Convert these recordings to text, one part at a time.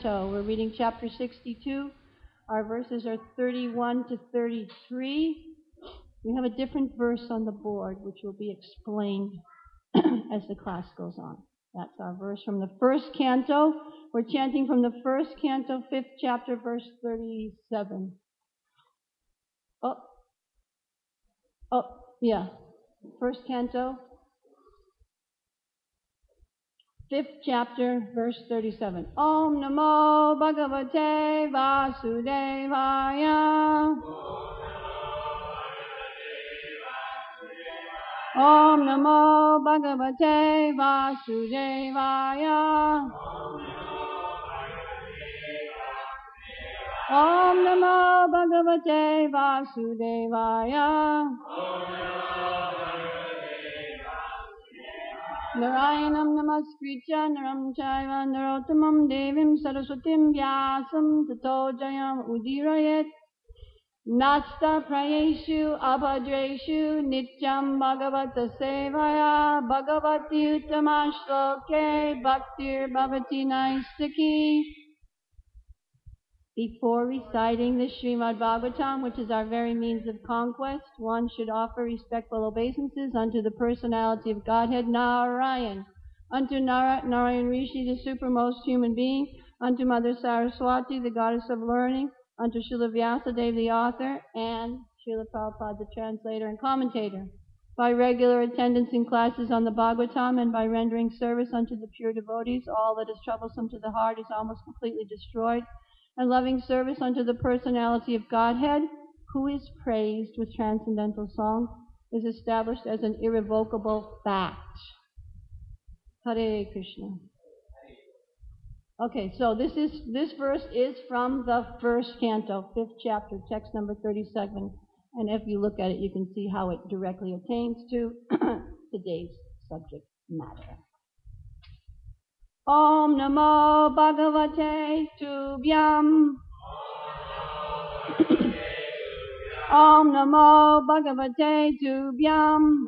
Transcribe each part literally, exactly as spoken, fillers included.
So we're reading chapter sixty-two. Our verses are thirty-one to thirty-three. We have a different verse on the board, which will be explained as the class goes on. That's our verse from the first canto. We're chanting from the first canto, fifth chapter, verse thirty-seven. Oh, oh, yeah. First canto, fifth chapter, verse thirty-seven. Om Namo Bhagavate Vasudevaya. Om Namo Bhagavate Vasudevaya. Om Namo Bhagavate Vasudevaya. Narayanam namaskritya naram chaiva narottamam devim saraswatim vyasam tato jayam udirayet. Nasta prayeshu abhadreshu nityam bhagavata sevaya bhagavati uttama shloke bhaktir bhavati naistaki. Before reciting the Srimad Bhagavatam, which is our very means of conquest, one should offer respectful obeisances unto the personality of Godhead, Narayan, unto Nar- Narayan Rishi, the supermost human being, unto Mother Saraswati, the goddess of learning, unto Srila Vyasadeva, the author, and Srila Prabhupada, the translator and commentator. By regular attendance in classes on the Bhagavatam and by rendering service unto the pure devotees, all that is troublesome to the heart is almost completely destroyed, and loving service unto the personality of Godhead, who is praised with transcendental song, is established as an irrevocable fact. Hare Krishna. Okay, so this is this verse is from the first canto, fifth chapter, text number thirty-seven. And if you look at it, you can see how it directly attains to today's subject matter. Om Namo Bhagavate Tubhyam. Om Namo Bhagavate Tubhyam.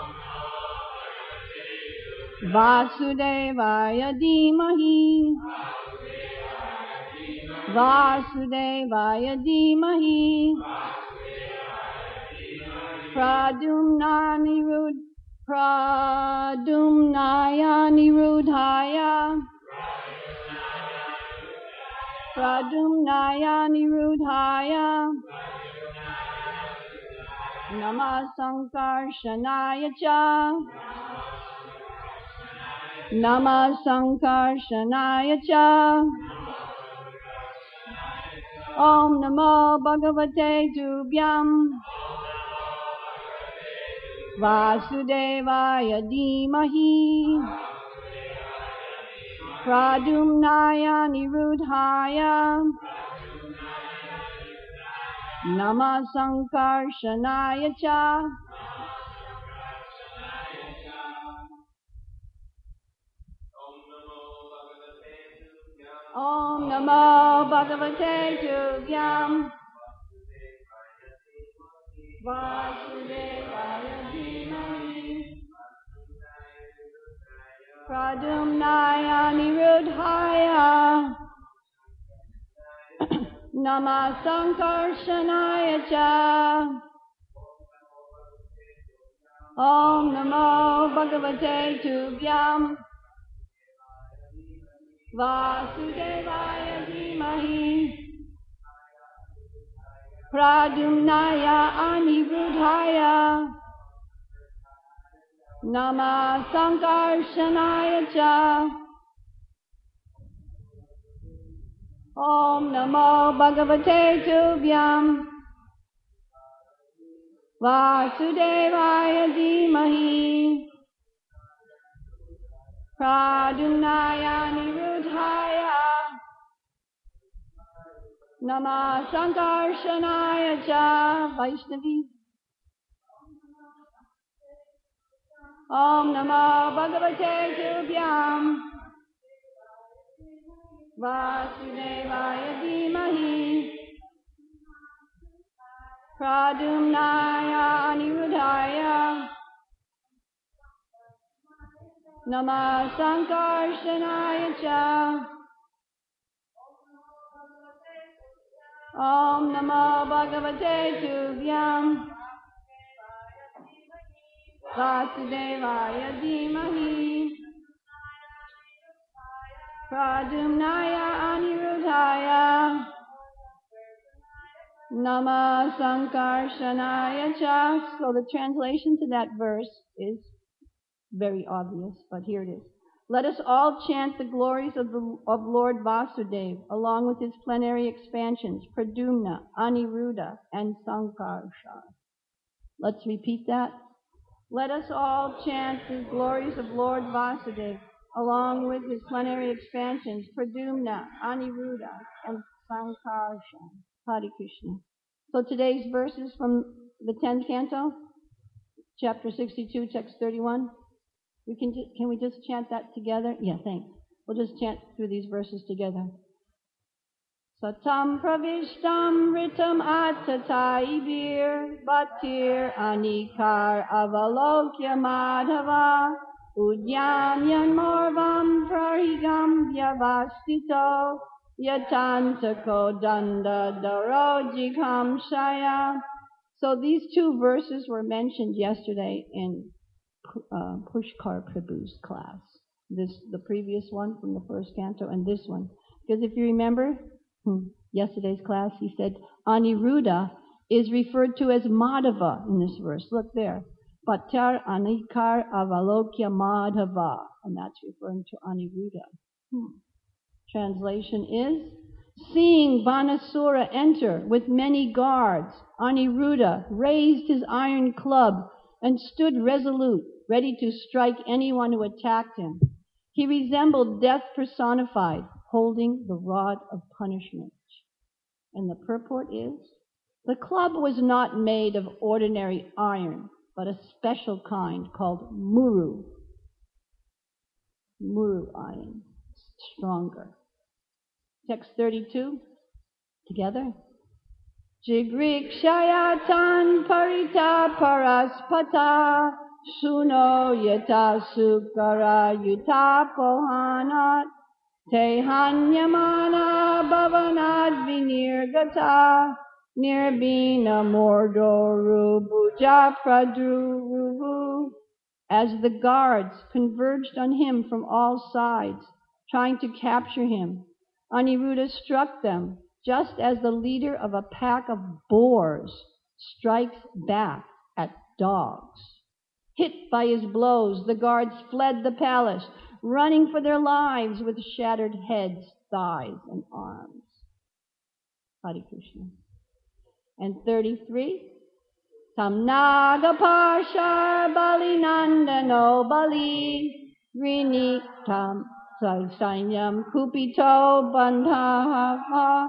Vasudevaya Dhimahi. Vasudevaya Dhimahi. Pradumna Nirud. Pradumnaya Nirudhaya. Pradumnaya Nirudhaya. Namah Sankarshanaya Cha. Namah Sankarshanaya Cha. Om Namo Bhagavate Tubhyam. Vasudevaya Dhimahi. Pradumnaya Nirudhaya. Namah Sankarshanaya Cha. Om Namo Bhagavate Tubhyam. Vasudevaya Dhimahi. Pradumnaya Nirudhaya. Namah Sankarshanaya Cha. Om Namo Bhagavate Tubhyam. Vasudevaya Dhimahi. Pradumnaya Anirudhaya. Namah Sankarshanaya Cha. Om Namo Bhagavate Tubhyam. Vasudevaya Dhimahi. Pradumnaya Nirudhaya. Namah Sankarshanaya Cha. Vaishnavi. Om Namo Bhagavate Tubhyam. Vasudevaya Dhimahi. Pradumnaya Nirudhaya. Namah Sankarshanaya Cha. Om Namo Bhagavate Tubhyam Vasudevaya Dhimahi Pradyumnaya Anirudhaya Nama Sankarshanaya Cha. So the translation to that verse is very obvious, but here it is. Let us all chant the glories of, the, of Lord Vasudeva, along with his plenary expansions, Pradyumna, Aniruddha, and Sankarsha. Let's repeat that. Let us all chant the glories of Lord Vasudeva, along with his plenary expansions, Pradyumna, Aniruddha, and Sankarsha. Hare Krishna. So today's verse is from the tenth canto, chapter sixty-two, text thirty-one. We can ju- can we just chant that together? Yeah, thanks. We'll just chant through these verses together. Satam pravishtam ritam atataibir batir anikar avalokya madhava udyamyan morvam prahigam vyavastito yatantako danda darojikam shaya. So these two verses were mentioned yesterday in uh, Pushkar Prabhu's class. This, the previous one from the first canto, and this one. Because if you remember, hmm, yesterday's class, he said Aniruddha is referred to as Madhava in this verse. Look there. Patar anikar avalokya Madhava. And that's referring to Aniruddha. Hmm. Translation is, seeing Banasura enter with many guards, Aniruddha raised his iron club and stood resolute, ready to strike anyone who attacked him. He resembled death personified, holding the rod of punishment. And the purport is, the club was not made of ordinary iron, but a special kind called muru. Muru iron, stronger. Text thirty-two, together. Jigrikshayatan parita paraspata suno yata sukara yuta pohanat tehanyamana bhavanad vinirgata nirbina mordoru bhuja pradruvu. As the guards converged on him from all sides, trying to capture him, Aniruddha struck them, just as the leader of a pack of boars strikes back at dogs. Hit by his blows, the guards fled the palace, running for their lives with shattered heads, thighs, and arms. Hare Krishna. And thirty-three. Tam nagapashar bali nandano bali rini tam sainyam kupito bandhava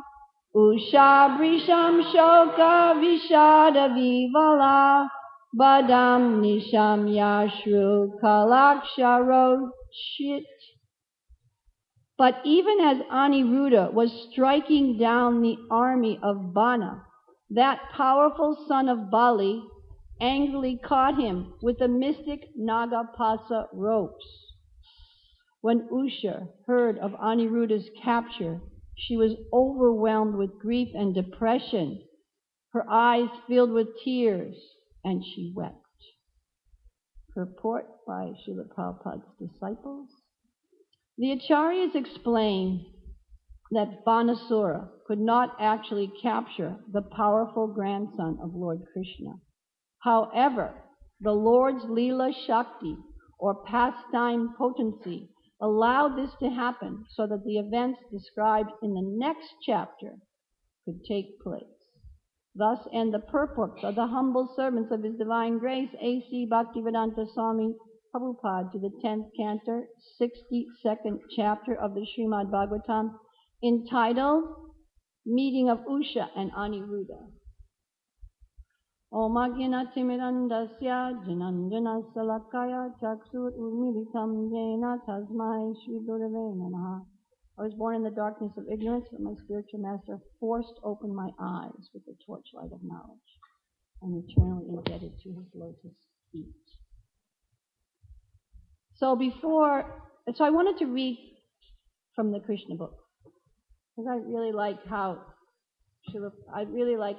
ushabrisham shoka vishada vivala badam nisham yashru kalaksharo shit. But even as Aniruddha was striking down the army of Bana, that powerful son of Bali angrily caught him with the mystic Nagapasa ropes. When Usha heard of Aniruddha's capture, she was overwhelmed with grief and depression. Her eyes filled with tears, and she wept. Purport by Srila Prabhupada's disciples. The Acharyas explain that Banasura could not actually capture the powerful grandson of Lord Krishna. However, the Lord's Leela Shakti, or pastime potency, allowed this to happen so that the events described in the next chapter could take place. Thus end the purports of the humble servants of His Divine Grace, A C Bhaktivedanta Swami Prabhupada, to the tenth canto, sixty-second chapter of the Srimad Bhagavatam, entitled Meeting of Usha and Aniruddha. Om Agena Timirandasya Jananjana Salakaya Chaksur Urmilitam Jena Tasmai Shri Gurave Namaha. I was born in the darkness of ignorance, but my spiritual master forced open my eyes with the torchlight of knowledge. I'm eternally indebted to his lotus feet. So before, so I wanted to read from the Krishna book, because I really like how Srila, I really like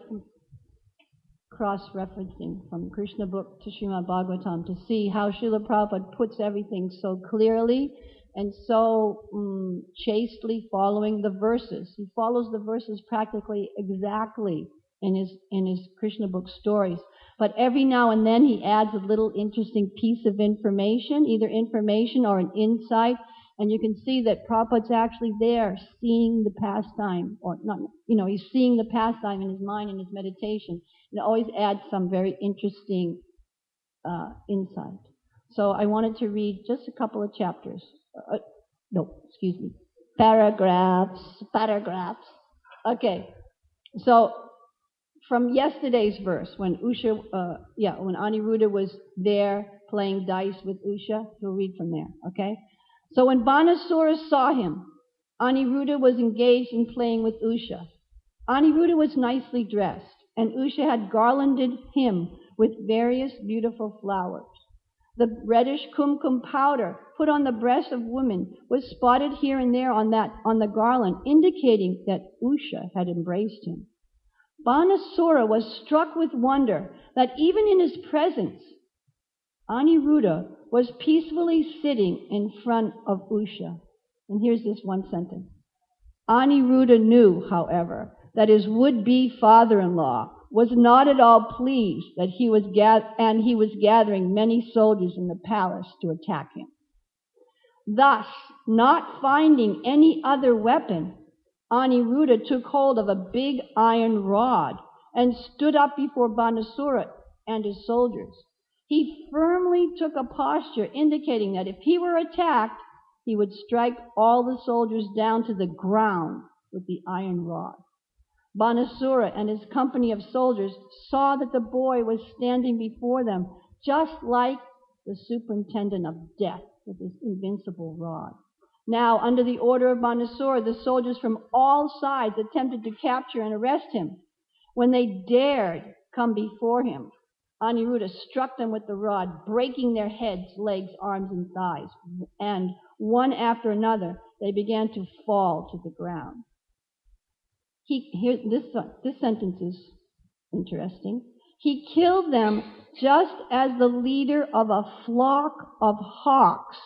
cross-referencing from Krishna book to Srimad Bhagavatam to see how Srila Prabhupada puts everything so clearly and so um, chastely following the verses. He follows the verses practically exactly in his in his Krishna book stories. But every now and then he adds a little interesting piece of information, either information or an insight, and you can see that Prabhupada's actually there seeing the pastime, or not, you know, he's seeing the pastime in his mind in his meditation. It always adds some very interesting uh, insight. So I wanted to read just a couple of chapters. Uh, no, excuse me. Paragraphs, paragraphs. Okay. So from yesterday's verse, when Usha, uh, yeah, when Aniruddha was there playing dice with Usha, we'll read from there, okay? So when Banasura saw him, Aniruddha was engaged in playing with Usha. Aniruddha was nicely dressed, and Usha had garlanded him with various beautiful flowers. The reddish kumkum powder put on the breasts of women was spotted here and there on that on the garland, indicating that Usha had embraced him. Banasura was struck with wonder that even in his presence, Aniruddha was peacefully sitting in front of Usha. And here's this one sentence. Aniruddha knew, however, that his would-be father-in-law was not at all pleased that he was gath- and he was gathering many soldiers in the palace to attack him. Thus, not finding any other weapon, Aniruddha took hold of a big iron rod and stood up before Banasura and his soldiers. He firmly took a posture indicating that if he were attacked, he would strike all the soldiers down to the ground with the iron rod. Banasura and his company of soldiers saw that the boy was standing before them just like the superintendent of death with his invincible rod. Now, under the order of Banasura, the soldiers from all sides attempted to capture and arrest him. When they dared come before him, Aniruddha struck them with the rod, breaking their heads, legs, arms, and thighs. And one after another, they began to fall to the ground. He, here, this, this sentence is interesting. He killed them just as the leader of a flock of hawks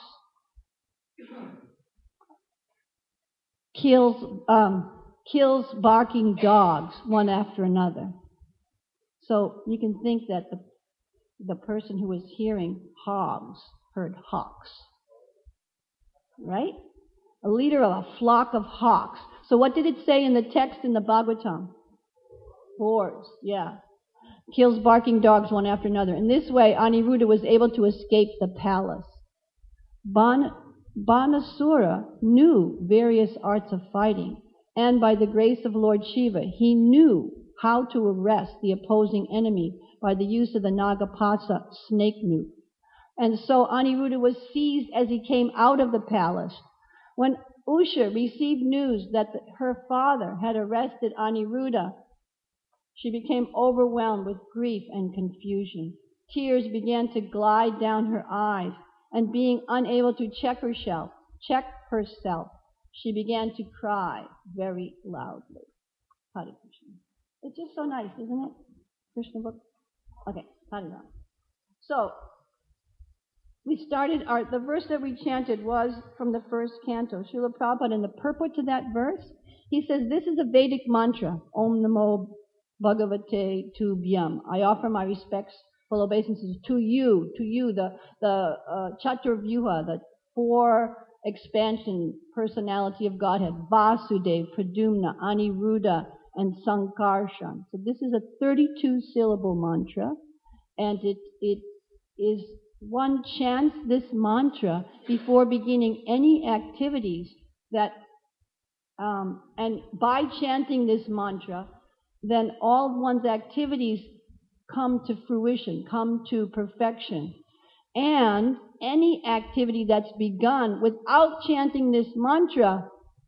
kills, um, kills barking dogs one after another. So you can think that the, the person who was hearing hogs heard hawks. Right? A leader of a flock of hawks. So what did it say in the text in the Bhagavatam? Boars, yeah. Kills barking dogs one after another. In this way, Aniruddha was able to escape the palace. Ban- Banasura knew various arts of fighting, and by the grace of Lord Shiva, he knew how to arrest the opposing enemy by the use of the Nagapasa snake nut. And so Aniruddha was seized as he came out of the palace. When Usha received news that the, her father had arrested Aniruddha, she became overwhelmed with grief and confusion. Tears began to glide down her eyes, and being unable to check herself, check herself, she began to cry very loudly. Hare Krishna. It's just so nice, isn't it? Krishna book. Okay, Hare Ram. So, we started our, the verse that we chanted was from the first canto. Srila Prabhupada, in the purport to that verse, he says, this is a Vedic mantra, Om Namo Bhagavate Tubhyam. I offer my respects, full obeisances to you, to you, the, the uh, Chaturvyuha, the four expansion personality of Godhead, Vasudev, Pradyumna, Aniruddha, and Sankarshan. So this is a thirty-two syllable mantra, and it, it is one chants this mantra before beginning any activities that, um, and by chanting this mantra, then all one's activities come to fruition, come to perfection. And any activity that's begun without chanting this mantra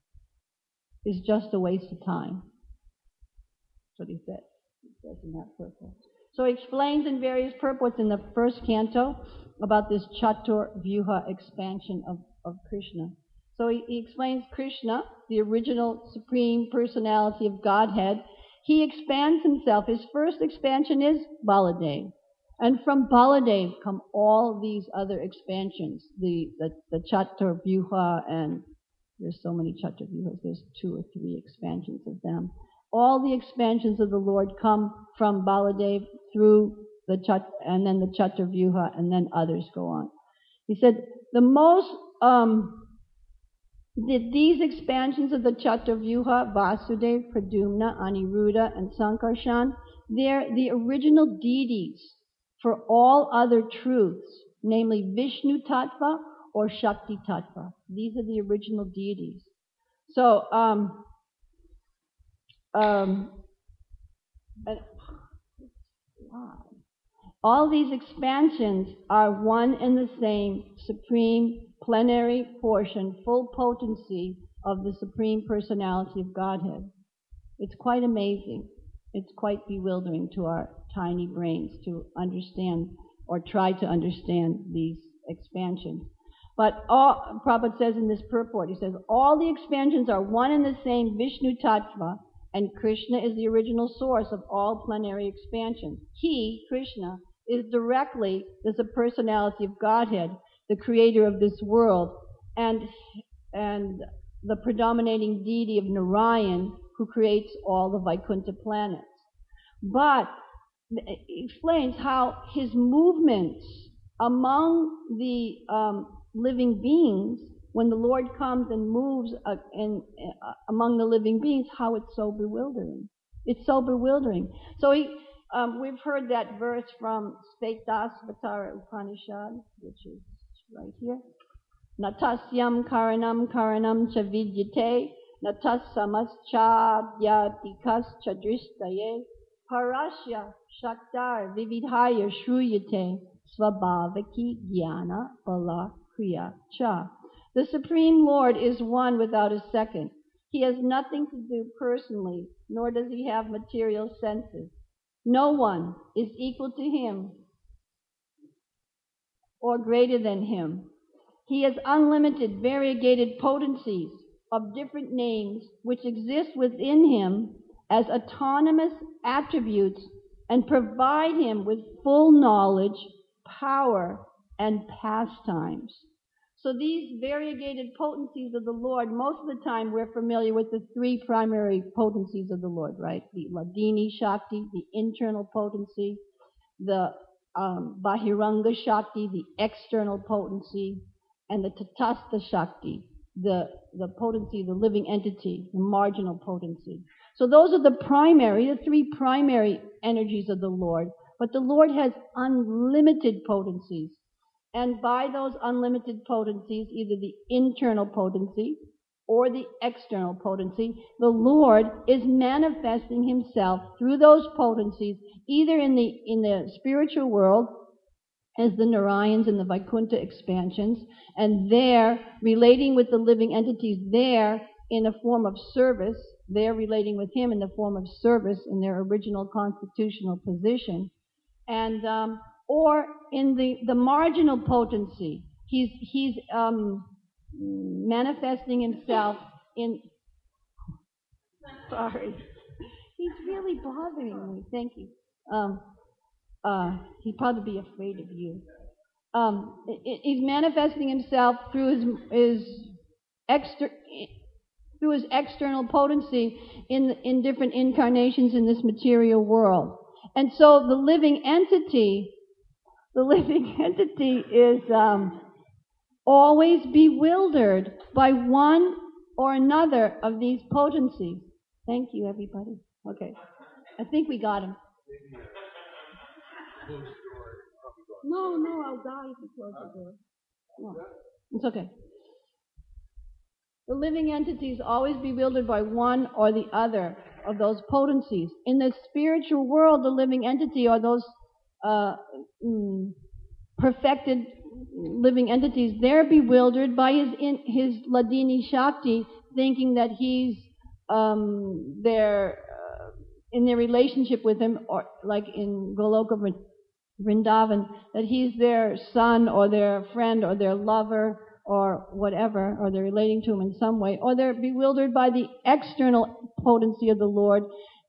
is just a waste of time. That's what he said. He says in that purport. So he explains in various purports in the first canto about this Chatur Vyuha expansion of, of Krishna. So he, he explains Krishna, the original Supreme Personality of Godhead, he expands himself. His first expansion is Baladev. And from Baladev come all these other expansions, the, the, the Chaturvyuha, and there's so many Chaturvyuhas, there's two or three expansions of them. All the expansions of the Lord come from Baladev through the Chat, and then the Chaturvyuha, and then others go on. He said the most, um, the, these expansions of the Chaturvyuha, Vasudev, Pradyumna, Aniruddha, and Sankarshan, they're the original deities for all other truths, namely Vishnu Tattva or Shakti Tattva. These are the original deities. So, um, um, and, wow. All these expansions are one and the same supreme plenary portion, full potency of the Supreme Personality of Godhead. It's quite amazing. It's quite bewildering to our tiny brains to understand or try to understand these expansions. But all, Prabhupada says in this purport, he says, all the expansions are one and the same Vishnu Tattva, and Krishna is the original source of all plenary expansions. He, Krishna, is directly the personality of Godhead, the creator of this world, and, and the predominating deity of Narayan, who creates all the Vaikuntha planets. But it explains how his movements among the um, living beings, when the Lord comes and moves uh, in, uh, among the living beings, how it's so bewildering. It's so bewildering. So he, um, we've heard that verse from Svetasvatara Upanishad, which is right here. Natasyam karanam karanam cha vidyate, natasamas cha vyatikas cha dristaye, parasya shaktar vividhaya shruyate, svabhavaki jnana bala kriya cha. The Supreme Lord is one without a second. He has nothing to do personally, nor does he have material senses. No one is equal to him or greater than him. He has unlimited, variegated potencies of different names which exist within him as autonomous attributes and provide him with full knowledge, power, and pastimes. So these variegated potencies of the Lord, most of the time we're familiar with the three primary potencies of the Lord, right? The Ladini Shakti, the internal potency, the um, Bahiranga Shakti, the external potency, and the Tatastha Shakti, the, the potency, the living entity, the marginal potency. So those are the primary, the three primary energies of the Lord. But the Lord has unlimited potencies. And by those unlimited potencies, either the internal potency or the external potency, the Lord is manifesting himself through those potencies, either in the, in the spiritual world, as the Narayans and the Vaikuntha expansions, and there, relating with the living entities there in a form of service, they're relating with him in the form of service in their original constitutional position, and um, or in the, the marginal potency. He's, he's um, manifesting himself in... Sorry. He's really bothering me. Thank you. Um, uh, he'd probably be afraid of you. Um, it, it, he's manifesting himself through his, his exter, through his external potency in, in different incarnations in this material world. And so the living entity... The living entity is um, always bewildered by one or another of these potencies. Thank you, everybody. Okay. I think we got him. No, no, I'll die if you close the door. No, it's okay. The living entity is always bewildered by one or the other of those potencies. In the spiritual world, the living entity are those Uh, mm, perfected living entities. They're bewildered by his in, his Ladini Shakti, thinking that he's um, their uh, in their relationship with him, or like in Goloka Vrindavan, that he's their son or their friend or their lover or whatever, or they're relating to him in some way, or they're bewildered by the external potency of the Lord,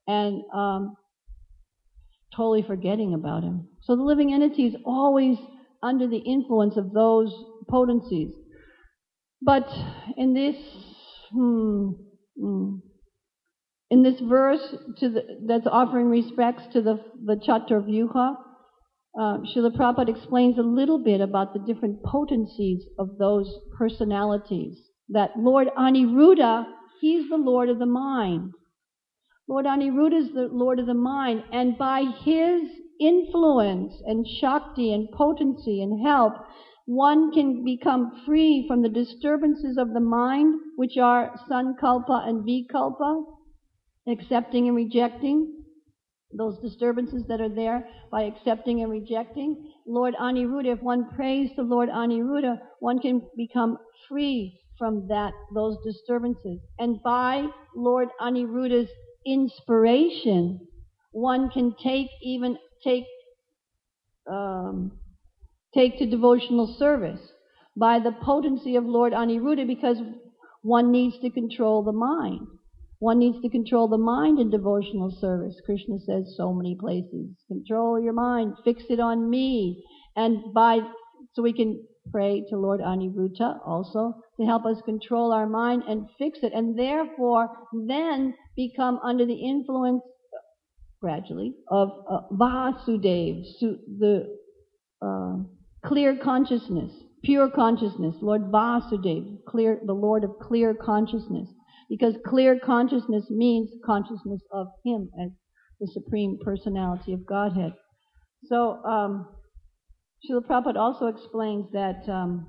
and um, totally forgetting about him. So the living entity is always under the influence of those potencies. But in this, hmm, hmm, in this verse to the, that's offering respects to the, the Chaturvyuha, uh, Srila Prabhupada explains a little bit about the different potencies of those personalities. That Lord Aniruddha, he's the Lord of the mind. Lord Aniruddha is the Lord of the mind, and by his influence and Shakti and potency and help, one can become free from the disturbances of the mind, which are Sankalpa and Vikalpa, accepting and rejecting those disturbances that are there by accepting and rejecting. Lord Aniruddha, if one prays to Lord Aniruddha, one can become free from that, those disturbances. And by Lord Aniruddha's inspiration, one can take even take um, take to devotional service by the potency of Lord Aniruddha, because one needs to control the mind. One needs to control the mind in devotional service. Krishna says so many places, control your mind, fix it on me. And by, so we can pray to Lord Aniruddha also to help us control our mind and fix it, and therefore then become under the influence, gradually, of uh, Vasudev, su- the uh, clear consciousness, pure consciousness, Lord Vasudev, clear, the Lord of clear consciousness. Because clear consciousness means consciousness of Him as the Supreme Personality of Godhead. So, um, Srila Prabhupada also explains that um,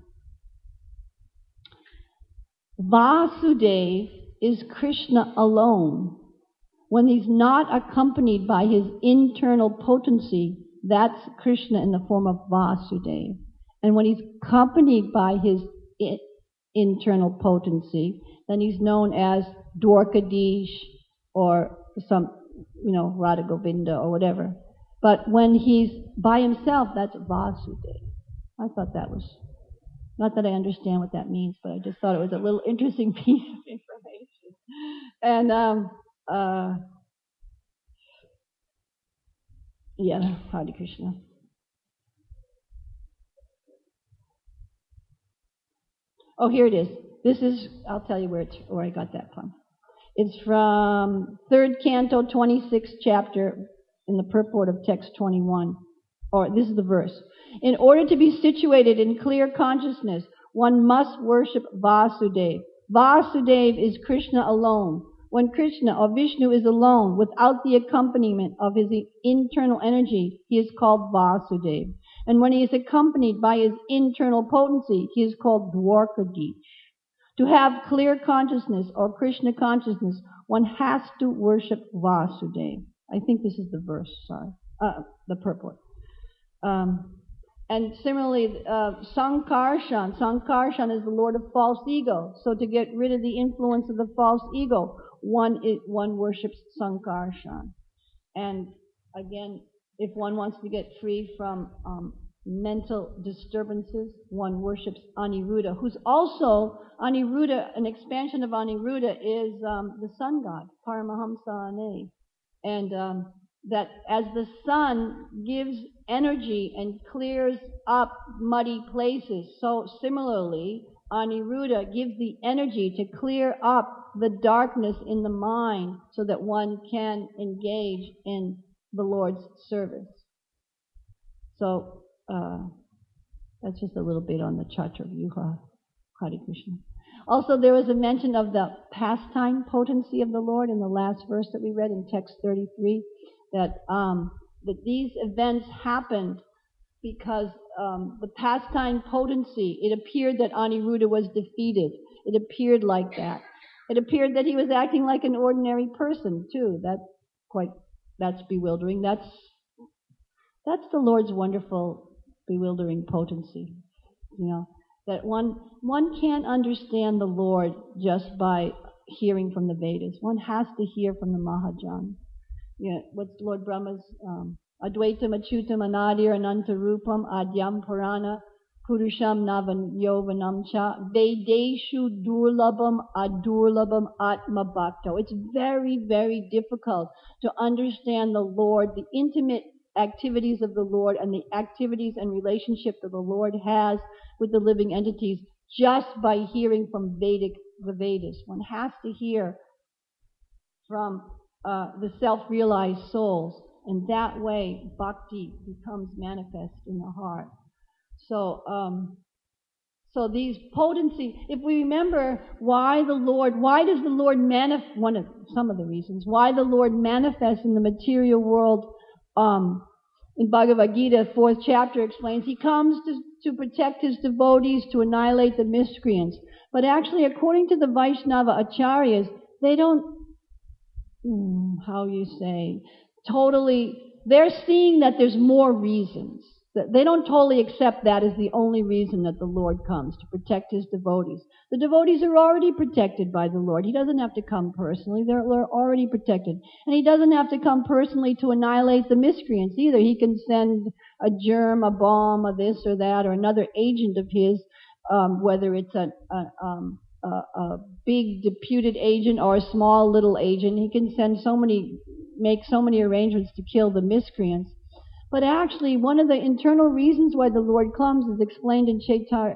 Vasudev is Krishna alone. When he's not accompanied by his internal potency, that's Krishna in the form of Vasudev. And when he's accompanied by his I- internal potency, then he's known as Dwarkadish or some, you know, Radha Govinda or whatever. But when he's by himself, that's Vasudev. I thought that was, not that I understand what that means, but I just thought it was a little interesting piece of information. And, um, uh, yeah, Hare Krishna. Oh, here it is. This is, I'll tell you where it's, where I got that from. It's from third canto, twenty-sixth chapter, in the purport of text twenty-one. Or this is the verse. In order to be situated in clear consciousness, one must worship Vasudev. Vasudev is Krishna alone. When Krishna or Vishnu is alone, without the accompaniment of his internal energy, he is called Vasudev. And when he is accompanied by his internal potency, he is called Dwarkadish. To have clear consciousness or Krishna consciousness, one has to worship Vasudev. I think this is the verse, sorry, uh, the purport. Um, and similarly, uh, Sankarshan. Sankarshan is the Lord of false ego. So to get rid of the influence of the false ego, one is, one worships Sankarshan. And again, if one wants to get free from um, mental disturbances, one worships Aniruddha, who's also, Aniruddha, an expansion of Aniruddha is um, the sun god, Paramahamsa Ane. And um, that as the sun gives energy and clears up muddy places, so similarly, Aniruddha gives the energy to clear up the darkness in the mind so that one can engage in the Lord's service. So, uh, that's just a little bit on the Chaturvyuha. Hare Krishna. Also, there was a mention of the pastime potency of the Lord in the last verse that we read in text thirty-three, that um, that these events happened because um, the pastime potency, it appeared that Aniruddha was defeated. It appeared like that. It appeared that he was acting like an ordinary person, too. That's quite, that's bewildering. That's, that's the Lord's wonderful, bewildering potency, you know. That one one can't understand the Lord just by hearing from the Vedas. One has to hear from the Mahajans. You know, what's Lord Brahma's um, Advaitam Achyutam Anadir Ananta Rupam Adyam Purana Purusham Navan Yovanam Cha Vedeshu Durlabam Adurlabam Atma Bhakto. It's very, very difficult to understand the Lord, the intimate activities of the Lord, and the activities and relationship that the Lord has with the living entities just by hearing from Vedic the Vedas. One has to hear from uh, the self-realized souls, and that way bhakti becomes manifest in the heart. So, um, so these potency, if we remember why the Lord, why does the Lord manifest, one of, some of the reasons, why the Lord manifests in the material world, um, in Bhagavad Gita, fourth chapter explains, he comes to, to protect his devotees, to annihilate the miscreants. But actually, according to the Vaishnava Acharyas, they don't, hmm, how you say, totally, they're seeing that there's more reasons. They don't totally accept that as the only reason that the Lord comes, to protect his devotees. The devotees are already protected by the Lord. He doesn't have to come personally. They're, they're already protected. And he doesn't have to come personally to annihilate the miscreants either. He can send a germ, a bomb, a this or that, or another agent of his, um, whether it's a, a, um, a, a big deputed agent or a small little agent. He can send so many, make so many arrangements to kill the miscreants. But actually, one of the internal reasons why the Lord comes is explained in Chaitanya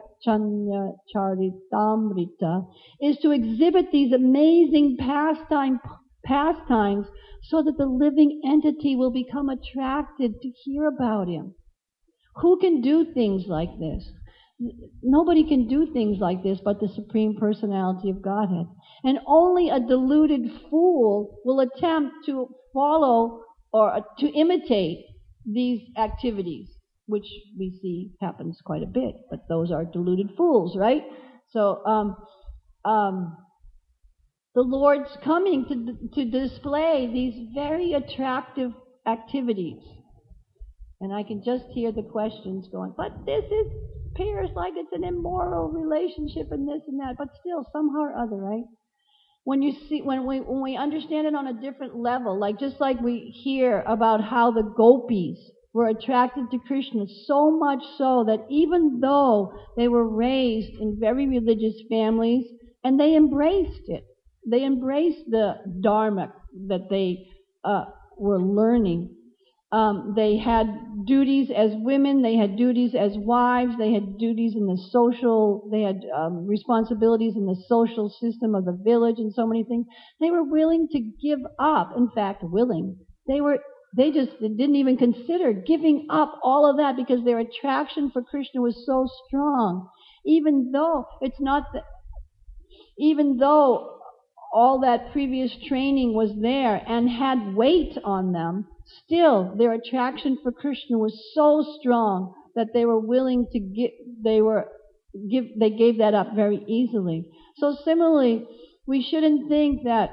Charitamrita, is to exhibit these amazing pastime, pastimes so that the living entity will become attracted to hear about him. Who can do things like this? Nobody can do things like this but the Supreme Personality of Godhead. And only a deluded fool will attempt to follow or to imitate these activities, which we see happens quite a bit, but those are deluded fools, right? So, um, um, the Lord's coming to, to display these very attractive activities. And I can just hear the questions going, but this is, appears like it's an immoral relationship and this and that, but still, somehow or other, right? When you see, when we, when we understand it on a different level, like just like we hear about how the gopis were attracted to Krishna, so much so that even though they were raised in very religious families, and they embraced it, they embraced the dharma that they uh, were learning. Um, they had duties as women, they had duties as wives, they had duties in the social, they had um, responsibilities in the social system of the village and so many things. They were willing to give up, in fact, willing. They were, they just didn't even consider giving up all of that because their attraction for Krishna was so strong. Even though it's not, the, even though all that previous training was there and had weight on them, still, their attraction for Krishna was so strong that they were willing to give, they were, give, they gave that up very easily. So similarly, we shouldn't think that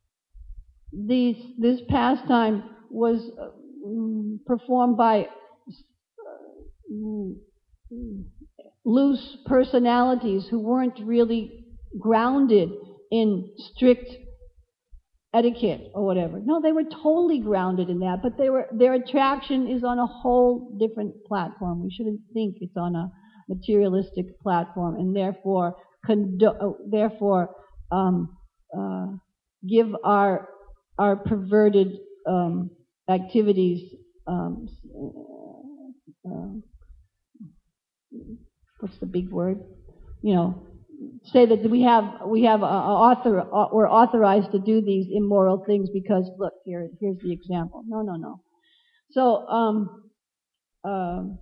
these, this pastime was uh, performed by uh, loose personalities who weren't really grounded in strict etiquette or whatever. No, they were totally grounded in that, but they were, their attraction is on a whole different platform. We shouldn't think it's on a materialistic platform, and therefore, condo- therefore, um, uh, give our our perverted um, activities. Um, uh, what's the big word? You know. Say that we have we have a, a author uh, we're authorized to do these immoral things because look here here's the example. No no no. So um um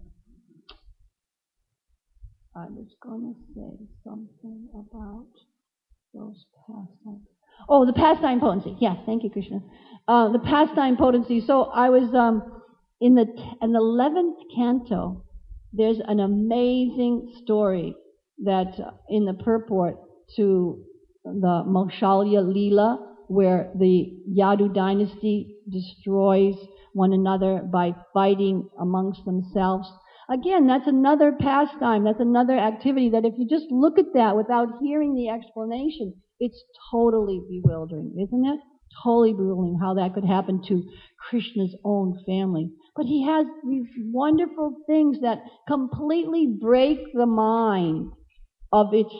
I was going to say something about those pastimes. Oh, the pastime potency. Yeah, thank you, Krishna. Uh, the pastime potency. So I was um in the in the eleventh canto. There's an amazing story that uh, in the purport to the Maushalya Leela, where the Yadu dynasty destroys one another by fighting amongst themselves. Again, that's another pastime, that's another activity that if you just look at that without hearing the explanation, it's totally bewildering, isn't it? Totally bewildering how that could happen to Krishna's own family. But he has these wonderful things that completely break the mind of its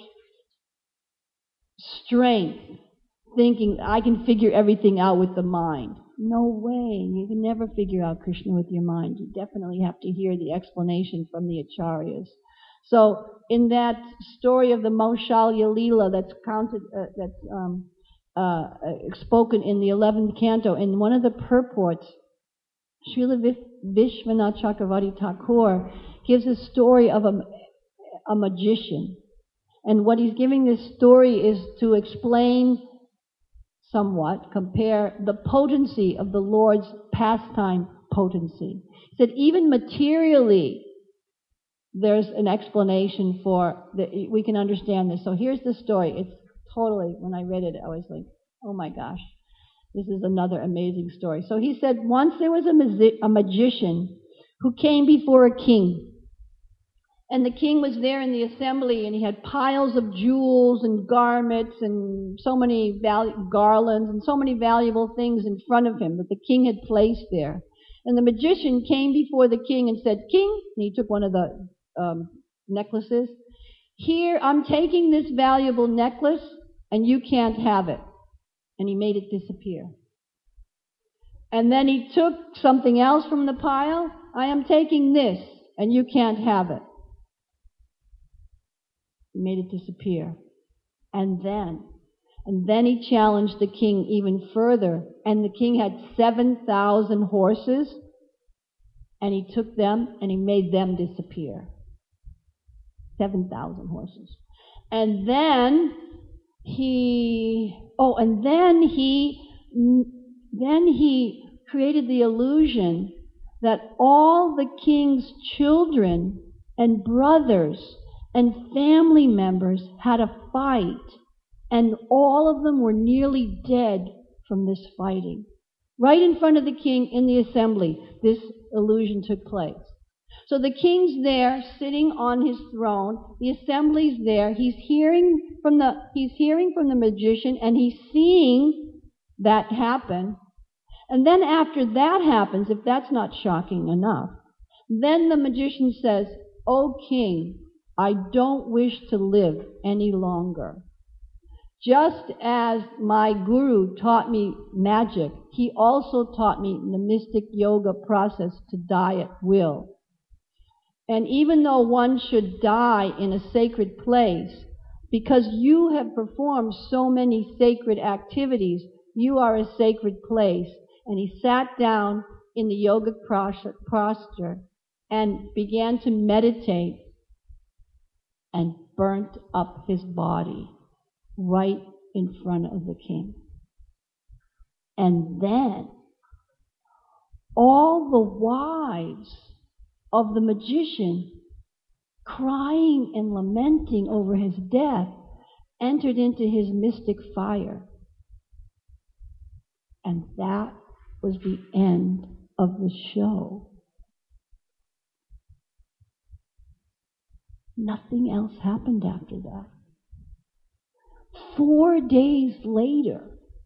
strength, thinking, I can figure everything out with the mind. No way. You can never figure out Krishna with your mind. You definitely have to hear the explanation from the acharyas. So, in that story of the Maushalya Leela that's counted, uh, that's um, uh, spoken in the eleventh canto, in one of the purports, Srila Vishwanath Chakravarti Thakur gives a story of a, a magician. And what he's giving this story is to explain somewhat, compare the potency of the Lord's pastime potency. He said even materially there's an explanation for, the, we can understand this. So here's the story. It's totally, when I read it, I was like, oh my gosh, this is another amazing story. So he said once there was a, magi- a magician who came before a king. And the king was there in the assembly, and he had piles of jewels and garments and so many val- garlands and so many valuable things in front of him that the king had placed there. And the magician came before the king and said, King, and he took one of the um, necklaces, here, I'm taking this valuable necklace, and you can't have it. And he made it disappear. And then he took something else from the pile, I am taking this, and you can't have it. He made it disappear. And then, and then he challenged the king even further. And the king had seven thousand horses, and he took them and he made them disappear. seven thousand horses. And then he, oh, and then he, then he created the illusion that all the king's children and brothers and family members had a fight, and all of them were nearly dead from this fighting. Right in front of the king in the assembly, this illusion took place. So the king's there, sitting on his throne. The assembly's there. He's hearing from the he's hearing from the magician, and he's seeing that happen. And then after that happens, if that's not shocking enough, then the magician says, "O king, I don't wish to live any longer. Just as my guru taught me magic, he also taught me the mystic yoga process to die at will. And even though one should die in a sacred place, because you have performed so many sacred activities, you are a sacred place." And he sat down in the yogic posture and began to meditate, and burnt up his body right in front of the king. And then all the wives of the magician, crying and lamenting over his death, entered into his mystic fire. And that was the end of the show. Nothing else happened after that. Four days later,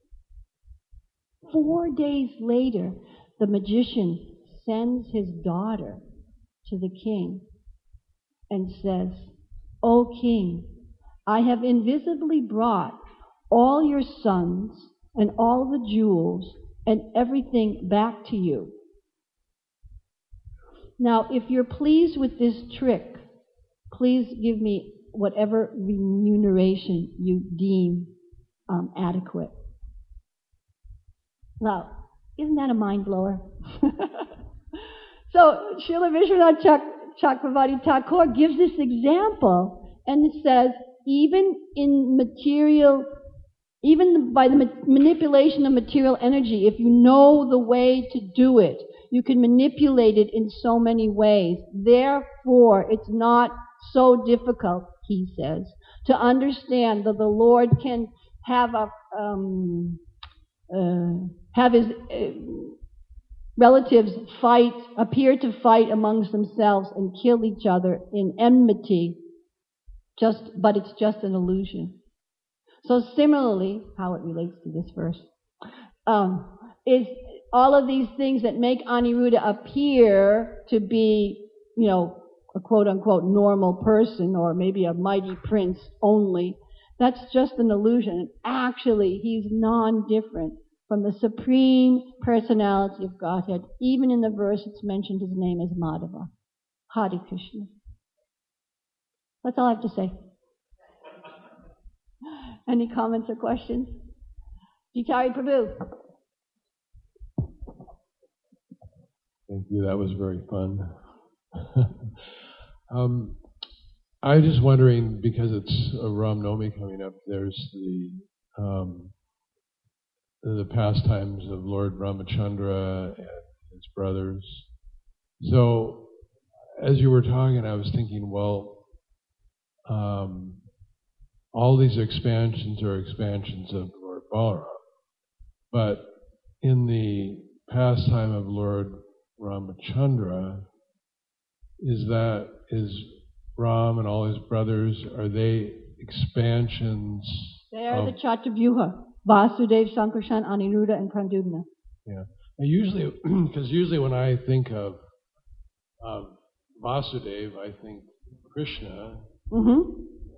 four days later, the magician sends his daughter to the king and says, "O king, I have invisibly brought all your sons and all the jewels and everything back to you. Now, if you're pleased with this trick, please give me whatever remuneration you deem um, adequate." Now, isn't that a mind blower? So, Srila Vishwanath Chak- Chakravarti Thakur gives this example and says, even in material, even by the ma- manipulation of material energy, if you know the way to do it, you can manipulate it in so many ways. Therefore, it's not so difficult, he says, to understand that the Lord can have a um, uh, have his uh, relatives fight, appear to fight amongst themselves and kill each other in enmity. Just, but it's just an illusion. So similarly, how it relates to this verse um, is all of these things that make Aniruddha appear to be, you know, a quote-unquote normal person or maybe a mighty prince only, that's just an illusion. Actually, he's non-different from the Supreme Personality of Godhead. Even in the verse it's mentioned his name is Madhava. Hare Krishna. That's all I have to say. Any comments or questions? Jitari Prabhu. Thank you. That was very fun. um, I was just wondering, because it's a Ram Navami coming up, there's the um, the pastimes of Lord Ramachandra and his brothers. So, as you were talking, I was thinking, well, um, all these expansions are expansions of Lord Balaram, but in the pastime of Lord Ramachandra, is that, is Ram and all his brothers, are they expansions? They are of, the Chatuvyuha, Vasudev, Sankarshan, Aniruddha, and Pradyumna. Yeah. I usually, because usually when I think of um, Vasudev, I think Krishna. Mm-hmm.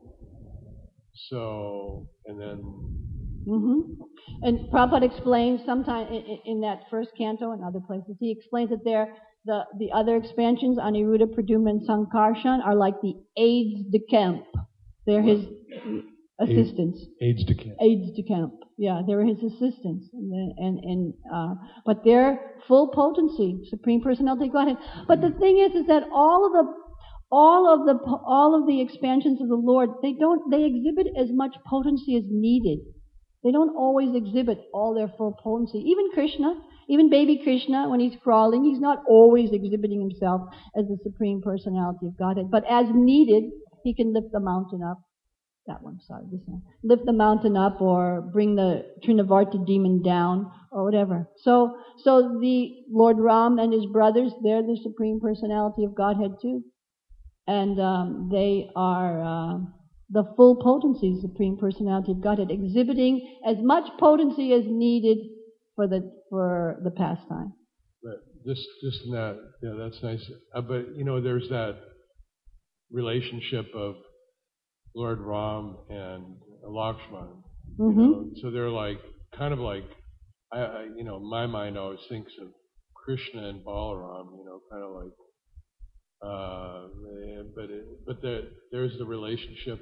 So, and then... Mm-hmm. And Prabhupada explains sometime in, in that first canto and other places, he explains that there, the, the other expansions, Aniruddha, Pradyumna, and Sankarshan, are like the aides de camp. They're his assistants. Aides de camp. Aides de camp. Yeah, they're his assistants. And, then, and, and uh, but they're full potency, Supreme Personality of Godhead. But the thing is, is that all of the all of the all of the expansions of the Lord, they don't they exhibit as much potency as needed. They don't always exhibit all their full potency. Even Krishna, even baby Krishna, when he's crawling, he's not always exhibiting himself as the Supreme Personality of Godhead. But as needed, he can lift the mountain up. That one, sorry, this one. Lift the mountain up or bring the Trinavarta demon down or whatever. So, so the Lord Ram and his brothers, they're the Supreme Personality of Godhead too. And um, they are... Uh, the full potency, Supreme Personality of Godhead, exhibiting as much potency as needed for the for the pastime. But just just in that, yeah, that's nice. Uh, but you know, there's that relationship of Lord Ram and Lakshman. Mm-hmm. You know? So they're like kind of like, I, I you know, my mind always thinks of Krishna and Balaram. You know, kind of like. Uh, but it, but there, there's the relationship.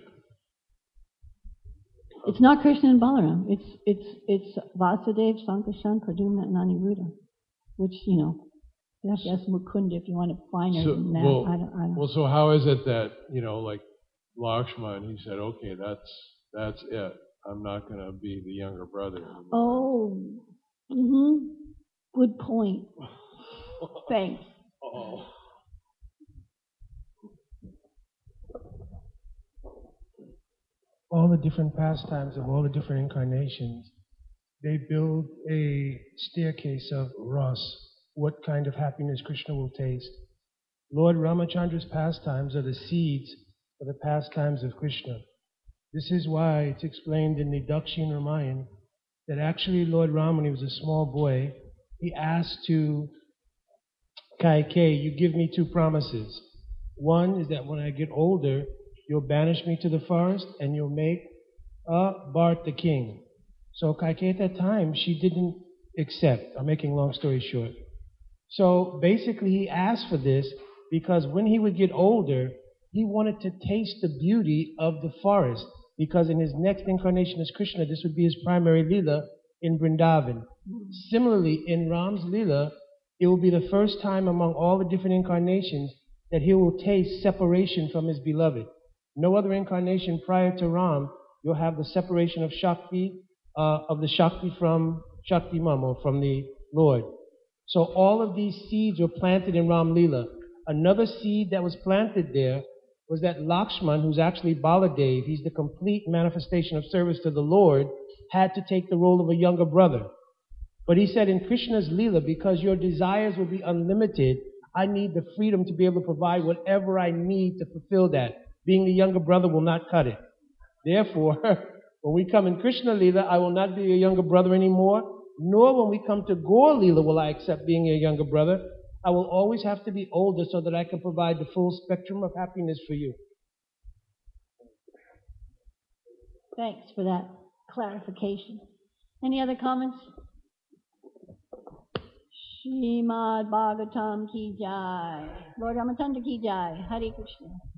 It's not Krishna and Balaram. It's it's it's Vasudev, Sankarshan, Pradyumna, and Aniruddha, which you know you have to ask Mukunda if you want to finer so, than that. Well, I don't, I don't. well, so how is it that you know, like Lakshman, he said, okay, that's that's it. I'm not going to be the younger brother anymore. Oh, mm-hmm. Good point. Thanks. Oh. All the different pastimes of all the different incarnations, they build a staircase of Ras, what kind of happiness Krishna will taste. Lord Ramachandra's pastimes are the seeds for the pastimes of Krishna. This is why it's explained in the Dakshin Ramayan that actually Lord Ram, when he was a small boy, he asked to Kaikeyi, you give me two promises. One is that when I get older, you'll banish me to the forest and you'll make uh, Bharat the king. So Kaikeyi at that time, she didn't accept. I'm making a long story short. So basically he asked for this because when he would get older, he wanted to taste the beauty of the forest, because in his next incarnation as Krishna, this would be his primary Leela in Vrindavan. Similarly, in Ram's Leela, it will be the first time among all the different incarnations that he will taste separation from his beloved. No other incarnation prior to Ram, you'll have the separation of Shakti, uh, of the Shakti from Shakti Mama, from the Lord. So all of these seeds were planted in Ram Leela. Another seed that was planted there was that Lakshman, who's actually Baladev, he's the complete manifestation of service to the Lord, had to take the role of a younger brother. But he said in Krishna's Leela, because your desires will be unlimited, I need the freedom to be able to provide whatever I need to fulfill that. Being the younger brother will not cut it. Therefore, when we come in Krishna Leela, I will not be a younger brother anymore. Nor when we come to Gaur Leela will I accept being your younger brother. I will always have to be older so that I can provide the full spectrum of happiness for you. Thanks for that clarification. Any other comments? Srimad Bhagavatam ki jai. Lord Ramachandra ki jai. Hare Krishna.